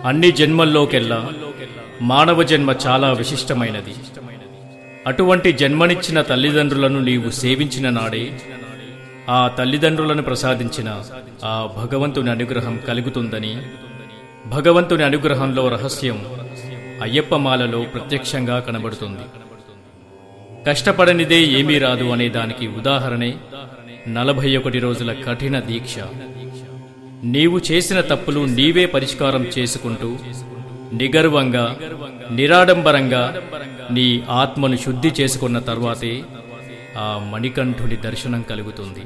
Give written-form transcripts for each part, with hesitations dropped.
అన్ని జన్మల్లోకెల్లా మానవ జన్మ చాలా విశిష్టమైనది. అటువంటి జన్మనిచ్చిన తల్లిదండ్రులను నీవు సేవించిన నాడే ఆ తల్లిదండ్రులను ప్రసాదించిన ఆ భగవంతుని అనుగ్రహం కలుగుతుందని, భగవంతుని అనుగ్రహంలో రహస్యం అయ్యప్పమాలలో ప్రత్యక్షంగా కనబడుతుంది. కష్టపడనిదే ఏమీ రాదు అనే దానికి ఉదాహరణే 41 రోజుల కఠిన దీక్ష. నీవు చేసిన తప్పులు నీవే పరిష్కారం చేసుకుంటూ నిగర్వంగా, నిరాడంబరంగా నీ ఆత్మను శుద్ధి చేసుకున్న తర్వాతే ఆ మణికంఠుని దర్శనం కలుగుతుంది.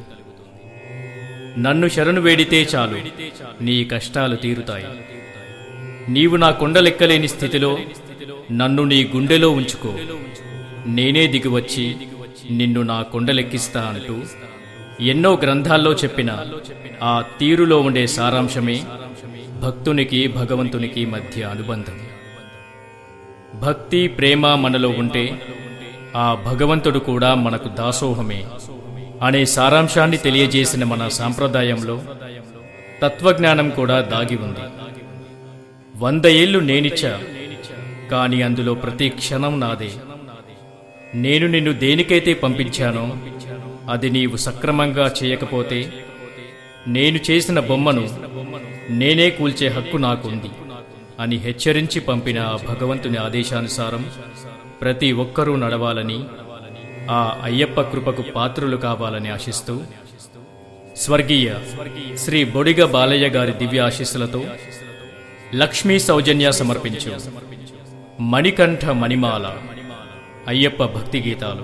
నన్ను శరణు వేడితే చాలు, నీ కష్టాలు తీరుతాయి. నీవు నా కొండలెక్కలేని స్థితిలో నన్ను నీ గుండెలో ఉంచుకో, నేనే దిగివచ్చి నిన్ను నా కొండలెక్కిస్తా అంటూ ఎన్నో గ్రంథాల్లో చెప్పిన ఆ తీరులో ఉండే సారాంశమే భక్తునికి భగవంతునికి మధ్య అనుబంధం. భక్తి ప్రేమ మనలో ఉంటే ఆ భగవంతుడు కూడా మనకు దాసోహమే అనే సారాంశాన్ని తెలియజేసిన మన సాంప్రదాయంలో తత్వజ్ఞానం కూడా దాగి ఉంది. 100 ఏళ్లు నేనిచ్చా, కాని అందులో ప్రతి క్షణం నాదే. నేను నిన్ను దేనికైతే పంపించానో అది నీవు సక్రమంగా చేయకపోతే నేను చేసిన బొమ్మను నేనే కూల్చే హక్కు నాకుంది అని హెచ్చరించి పంపిన ఆ భగవంతుని ఆదేశానుసారం ప్రతి ఒక్కరూ నడవాలని, ఆ అయ్యప్ప కృపకు పాత్రులు కావాలని ఆశిస్తూ స్వర్గీయ శ్రీ బొడిగ బాలయ్య గారి దివ్య ఆశీస్సులతో లక్ష్మీ సౌజన్య సమర్పించు మణికంఠ మణిమాల అయ్యప్ప భక్తి గీతాలు.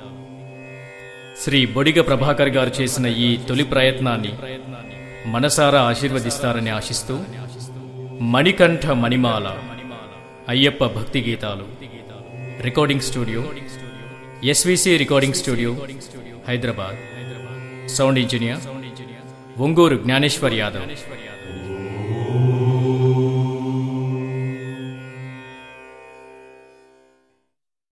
శ్రీ బొడిగ ప్రభాకర్ గారు చేసిన ఈ తొలి ప్రయత్నాన్ని మనసారా ఆశీర్వదిస్తారని ఆశిస్తూ మణికంఠ మణిమాల అయ్యప్ప భక్తి గీతాలు. Recording studio SVC recording studio, Hyderabad. Sound engineer Onguru Gnaneshwar Yadav.